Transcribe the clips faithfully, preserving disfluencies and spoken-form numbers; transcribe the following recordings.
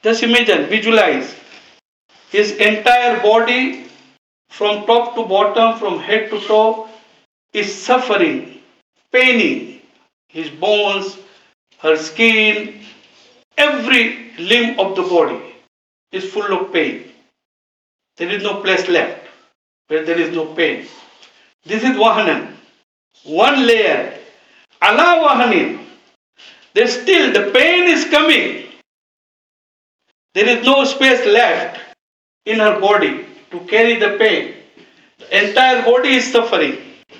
Just imagine, visualize his entire body from top to bottom, from head to toe, is suffering, paining. His bones, her skin, every limb of the body is full of pain. There is no place left where there is no pain. This is Wahanan. One layer. Ala Wahanin. There's still the pain is coming. There is no space left in her body to carry the pain. The entire body is suffering.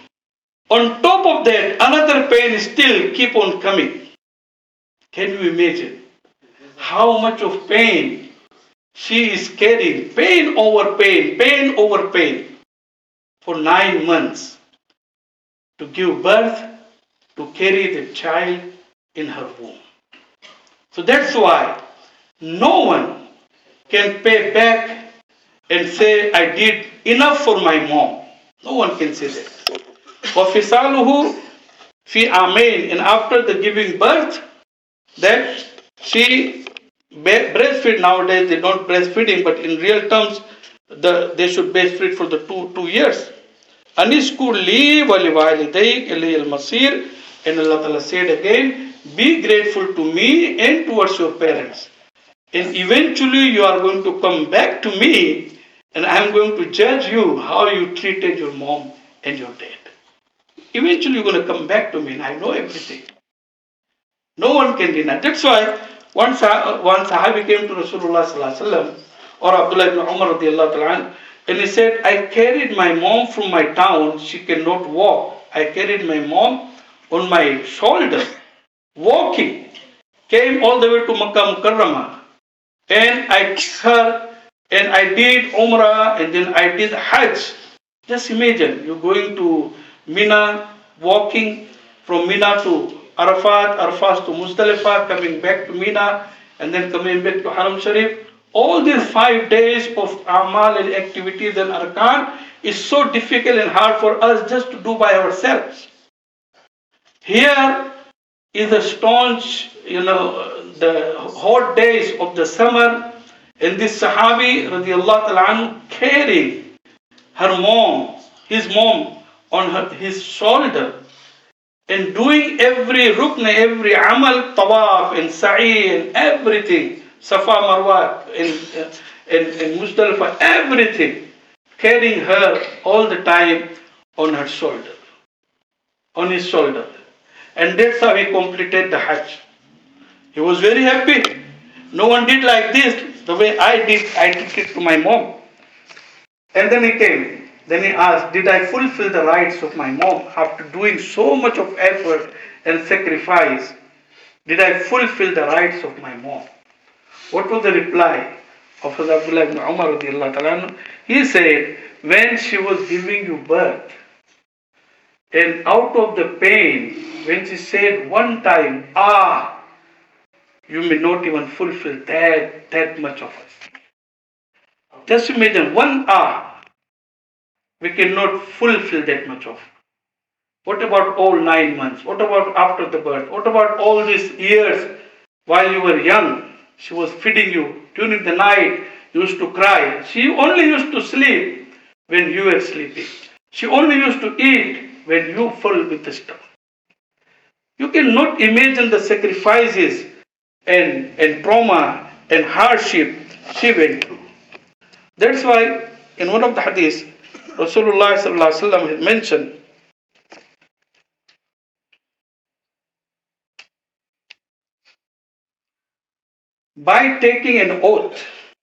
On top of that, another pain still keep on coming. Can you imagine how much of pain she is carrying? Pain over pain, pain over pain for nine months to give birth, to carry the child in her womb. So that's why no one can pay back and say, I did enough for my mom. No one can say that. وَفِصَالُهُ فِي عَامَيْنِ. And after the giving birth, that she breastfeed. Nowadays they don't breastfeeding, but in real terms, the, they should breastfeed for the two, two years. أَنِشْكُرْ لِي وَلِوَالِدَيْكَ إِلَيَّ الْمَصِيرِ. And Allah Ta'ala said again, be grateful to me and towards your parents. And eventually you are going to come back to me and I am going to judge you how you treated your mom and your dad. Eventually you're going to come back to me and I know everything. No one can deny. That's why one, one Sahabi came to Rasulullah Sallallahu Alaihi Wasallam or Abdullah ibn Umar radiallahu ta'ala, and he said, I carried my mom from my town. She cannot walk. I carried my mom on my shoulder, walking. Came all the way to Makkah Mukarramah. And I took her and I did Umrah and then I did Hajj. Just imagine, you're going to Mina, walking from Mina to Arafat, Arafat to Muzdalifah, coming back to Mina, and then coming back to Haram Sharif. All these five days of Amal and activities and Arkan is so difficult and hard for us just to do by ourselves. Here is the staunch, you know, the hot days of the summer, and this Sahabi radiallahu ta'ala anhu carrying her mom, his mom, on her, his shoulder, and doing every rukn, every amal, tawaf and sa'i and everything, Safa Marwa and, and, and Muzdalifah, everything, carrying her all the time on her shoulder, on his shoulder. And that's how he completed the Hajj. He was very happy. No one did like this, the way I did, I did it to my mom. And then he came. Then he asked, did I fulfill the rights of my mom after doing so much of effort and sacrifice? Did I fulfill the rights of my mom? What was the reply of Abdullah ibn Umar radiallahu ta'ala? He said, when she was giving you birth, and out of the pain, when she said one time, ah, you may not even fulfill that, that much of it. Just imagine, one ah. We cannot fulfill that much of. What about all nine months? What about after the birth? What about all these years while you were young? She was feeding you. During the night, you used to cry. She only used to sleep when you were sleeping. She only used to eat when you fell with the stomach. You cannot imagine the sacrifices and, and trauma and hardship she went through. That's why in one of the hadiths, Rasulullah sallallahu alaihi wasallam has mentioned by taking an oath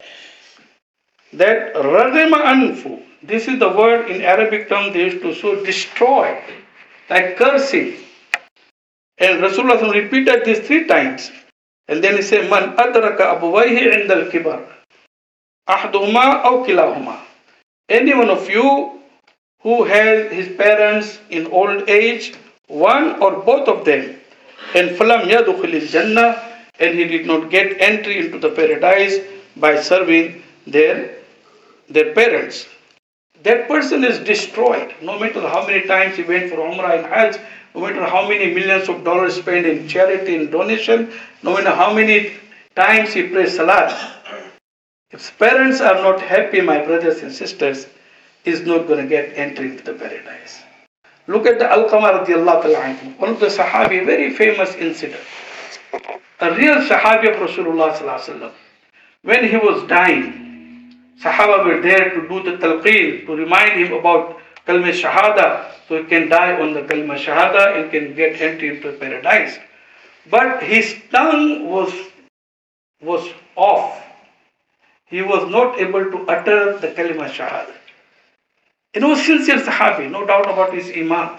that Ragima Anfu, this is the word in Arabic term they used to so destroy, like cursing. And Rasulullah repeated this three times. And then he said, Man adraka abuwayhi inda al-kibar, ahduhuma aw kilahuma. Any one of you who has his parents in old age, one or both of them, and falam yadukhil al-jannah, and he did not get entry into the paradise by serving their, their parents, that person is destroyed. No matter how many times he went for Umrah and Hajj, no matter how many millions of dollars spent in charity and donation, no matter how many times he prays salat. If parents are not happy, my brothers and sisters, is not going to get entry into the paradise. Look at the Alqamah radiallahu ta'ala anhu, one of the Sahabi, very famous incident. A real Sahabi of Rasulullah sallallahu alaihi wasallam. When he was dying, Sahaba were there to do the talqeen, to remind him about Kalma Shahada, so he can die on the Kalma Shahada and can get entry into paradise. But his tongue was, was off. He was not able to utter the Kalima Shahada. It was sincere Sahabi, no doubt about his Iman.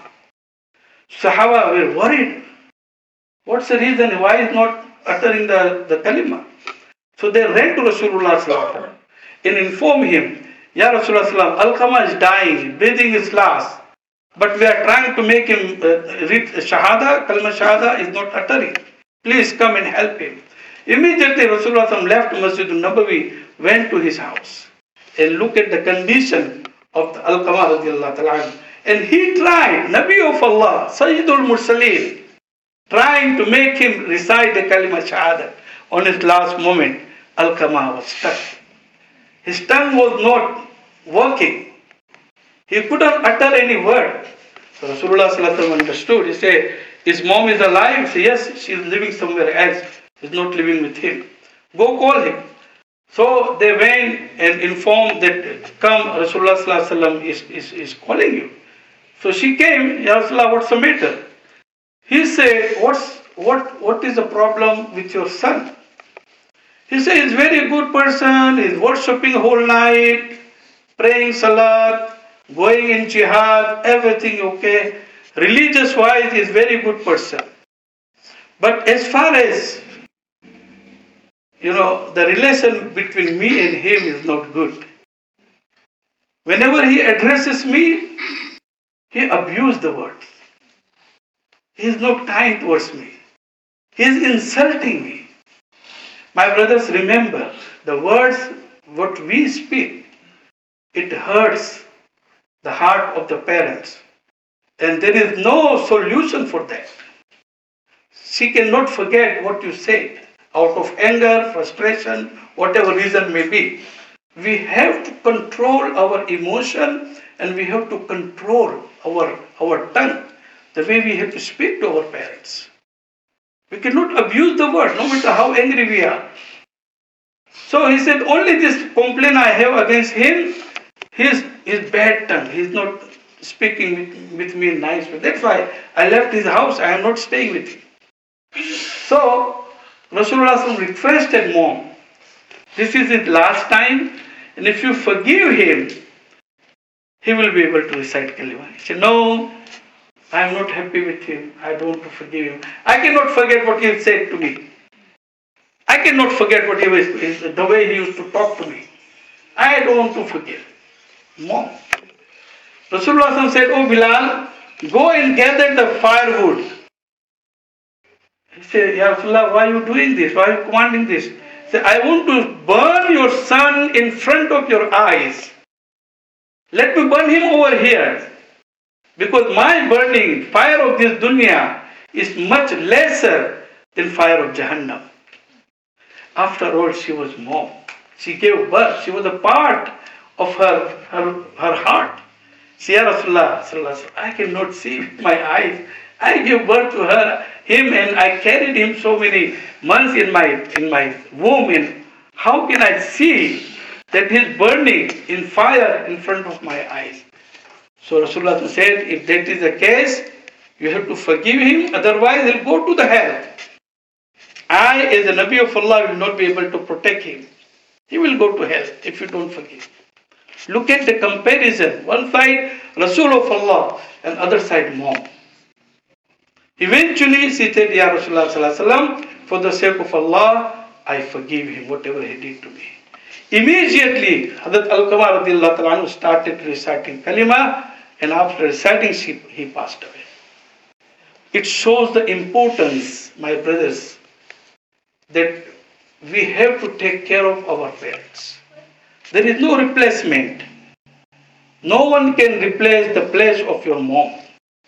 Sahaba were worried. What's the reason? Why is not uttering the, the Kalima? So they ran to Rasulullah sallallahu alaihi wasallam and informed him, Ya Rasulullah sallallahu alaihi wasallam, Alqamah is dying, breathing his last. But we are trying to make him uh, read Shahada, Kalima Shahada is not uttering. Please come and help him. Immediately Rasulullah sallallahu alaihi wasallam left Masjid al-Nabawi, went to his house and looked at the condition of the Alqamah radiallahu ta'ala. And he tried, Nabi of Allah, Sayyidul Mursaleen, trying to make him recite the Kalima Shahada. On his last moment, Alqamah was stuck. His tongue was not working. He couldn't utter any word. So Rasulullah sallallahu alaihi wasallam understood. He said, his mom is alive? He said, yes, she is living somewhere else. She's not living with him. Go call him. So they went and informed that, come, Rasulullah sallallahu alaihi wasallam is, is, is calling you. So she came, Ya Rasulullah, what's the matter? He said, what's, what, what is the problem with your son? He said, he's a very good person, he's worshipping whole night, praying salat, going in jihad, everything okay. Religious wise, he's a very good person. But as far as, you know, the relation between me and him is not good. Whenever he addresses me, he abuses the words. He is not kind towards me. He is insulting me. My brothers, remember, the words, what we speak, it hurts the heart of the parents. And there is no solution for that. She cannot forget what you said out of anger, frustration, whatever reason may be. We have to control our emotion and we have to control our, our tongue, the way we have to speak to our parents. We cannot abuse the word, no matter how angry we are. So he said, only this complaint I have against him, his, his bad tongue. He is not speaking with, with me in nice way. That's why I left his house. I am not staying with him. So Rasulullah requested mom, this is his last time, and if you forgive him, he will be able to recite Kalima. He said, no, I am not happy with him. I don't want to forgive him. I cannot forget what he said to me. I cannot forget what he was, the way he used to talk to me. I don't want to forgive. Mom. Rasulullah said, oh Bilal, go and gather the firewood. He said, Ya Rasulullah, why are you doing this? Why are you commanding this? He said, I want to burn your son in front of your eyes. Let me burn him over here. Because my burning, fire of this dunya, is much lesser than fire of Jahannam. After all, she was mom. She gave birth. She was a part of her, her, her heart. She, Ya Rasulullah, I cannot see with my eyes. I gave birth to her, him, and I carried him so many months in my in my womb. And how can I see that he's burning in fire in front of my eyes? So Rasulullah said, if that is the case, you have to forgive him, otherwise he'll go to the hell. I, as a Nabi of Allah, will not be able to protect him. He will go to hell if you don't forgive. Look at the comparison. One side, Rasul of Allah, and other side, mom. Eventually, she said, Ya Rasulullah sallallahu alaihi wasallam, for the sake of Allah, I forgive him, whatever he did to me. Immediately, Hazrat Alqamah radiallahu ta'ala started reciting Kalima, and after reciting, she, he passed away. It shows the importance, my brothers, that we have to take care of our parents. There is no replacement. No one can replace the place of your mom.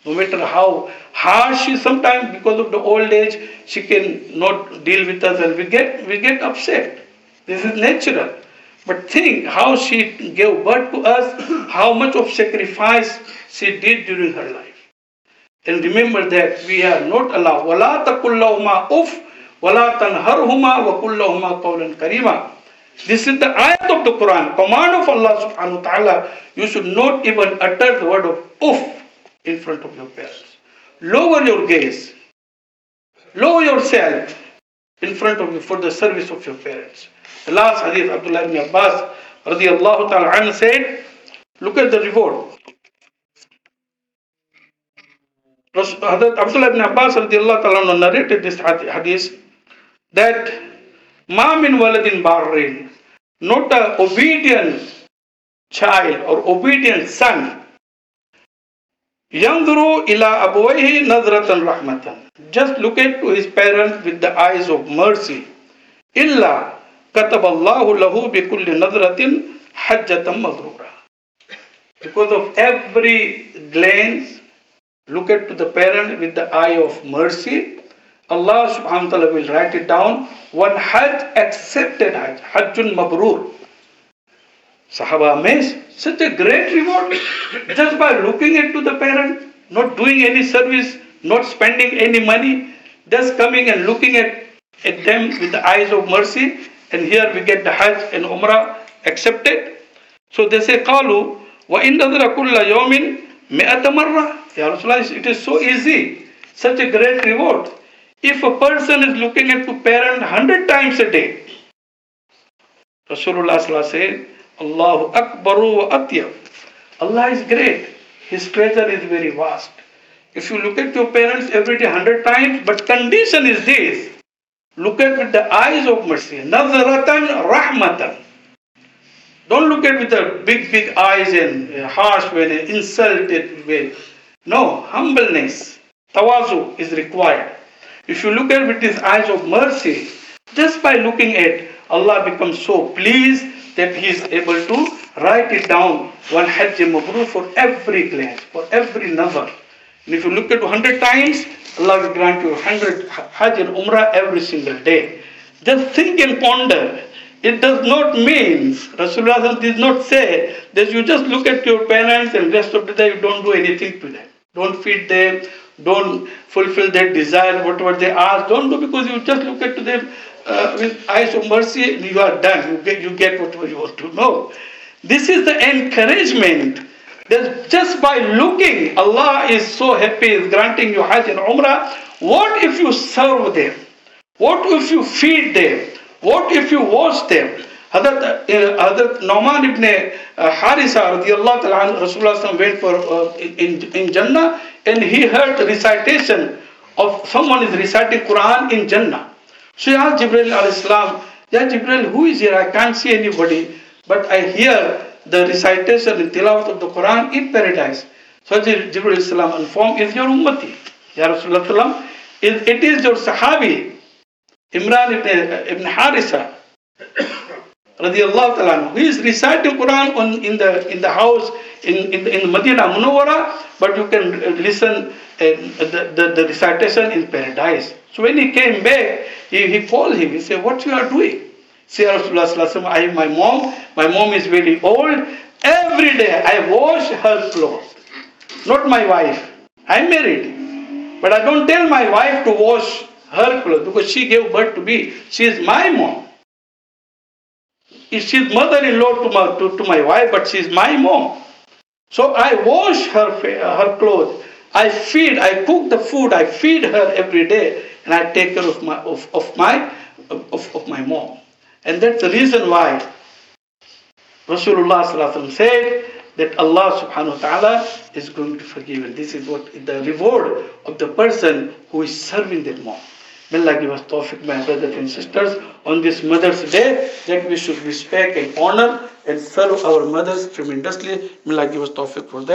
No matter how harsh she sometimes because of the old age, she can not deal with us and we get we get upset. This is natural. But think how she gave birth to us, how much of sacrifice she did during her life. And remember that we are not allowed. وَلَا تَقُلْ لَهُمَا أُفْ وَلَا تَنْهَرْهُمَا وَقُلْ لَهُمَا قَوْلًا كَرِيمًا. This is the ayat of the Quran, command of Allah subhanahu wa ta'ala. You should not even utter the word of uf in front of your parents. Lower your gaze. Lower yourself in front of you for the service of your parents. The last hadith, Abdullah ibn Abbas radiallahu ta'ala anhu said, look at the reward. Hazrat Abdullah ibn Abbas radiallahu ta'ala anhu narrated this hadith that Ma min waladin barrin, not an obedient child or obedient son, yanduru ila abawayhi nazratan rahmatan, just look at to his parents with the eyes of mercy, illa kataballahu lahu bi kulli nazratin hajjatan mabrura. Because of every glance, look at to the parent with the eye of mercy, Allah subhanahu wa ta'ala will write it down, one hajj, accepted hajj, hajjun mabrur. Sahaba amazed, such a great reward just by looking into the parent, not doing any service, not spending any money, just coming and looking at, at them with the eyes of mercy, and here we get the hajj and umrah accepted. So they say, قالوا وَإِنْ نَذْرَ كُلَّ يَوْمٍ مِئَةَ مَرَّةٍ. Ya Rasulullah, it is so easy, such a great reward. If a person is looking at the parent hundred times a day, Rasulullah said, Allahu Akbaru wa Atyab. Allah is great. His treasure is very vast. If you look at your parents every day hundred times, but condition is this, look at with the eyes of mercy. Nazaratan rahmatan. Don't look at with the big, big eyes and harsh way, and insulted way. No, humbleness, tawazu is required. If you look at with his eyes of mercy, just by looking at, Allah becomes so pleased that he is able to write it down, one hajj mabrur for every glance, for every nazar. And if you look at one hundred times, Allah will grant you one hundred hajj and umrah every single day. Just think and ponder. It does not mean, Rasulullah did not say that you just look at your parents and rest of the day you don't do anything to them. Don't feed them, don't fulfill their desire, whatever they ask. Don't do because you just look at them uh, with eyes of mercy and you are done. You get, you get whatever you want to know. This is the encouragement that just by looking, Allah is so happy, is granting you Hajj and Umrah. What if you serve them? What if you feed them? What if you wash them? Hazrat uh, Nu'man ibn uh, Harisa radiallahu ta'ala, Rasulullah went for uh, in, in Jannah, and he heard the recitation of someone is reciting Quran in Jannah. So he asked Jibril alayhi salam, Ya Jibril, who is here? I can't see anybody, but I hear the recitation and tilawat of the Quran in paradise. So Jibril alayhi salam informed, is your ummati. Ya Rasulullah, it is your sahabi, Imran ibn, ibn Harisa, radiallahu ta'ala, who is reciting Quran on, in the in the house in in, in Medina Munawwara, but you can listen uh, the, the the recitation in paradise. So when he came back, he, he called him. He said, "What you are doing?" Say, Rasulullah, I have my mom. My mom is very old. Every day I wash her clothes, not my wife. I'm married, but I don't tell my wife to wash her clothes because she gave birth to me. She is my mom. She's mother-in-law to my, to, to my wife, but she's my mom. So I wash her her clothes. I feed, I cook the food, I feed her every day, and I take care of my of, of my of, of my mom. And that's the reason why Rasulullah said that Allah subhanahu wa ta'ala is going to forgive. And this is what the reward of the person who is serving their mom. May Allah give us tawfiq, my brothers and sisters, on this Mother's Day, that we should respect and honor and serve our mothers tremendously. May Allah give us tawfiq for that.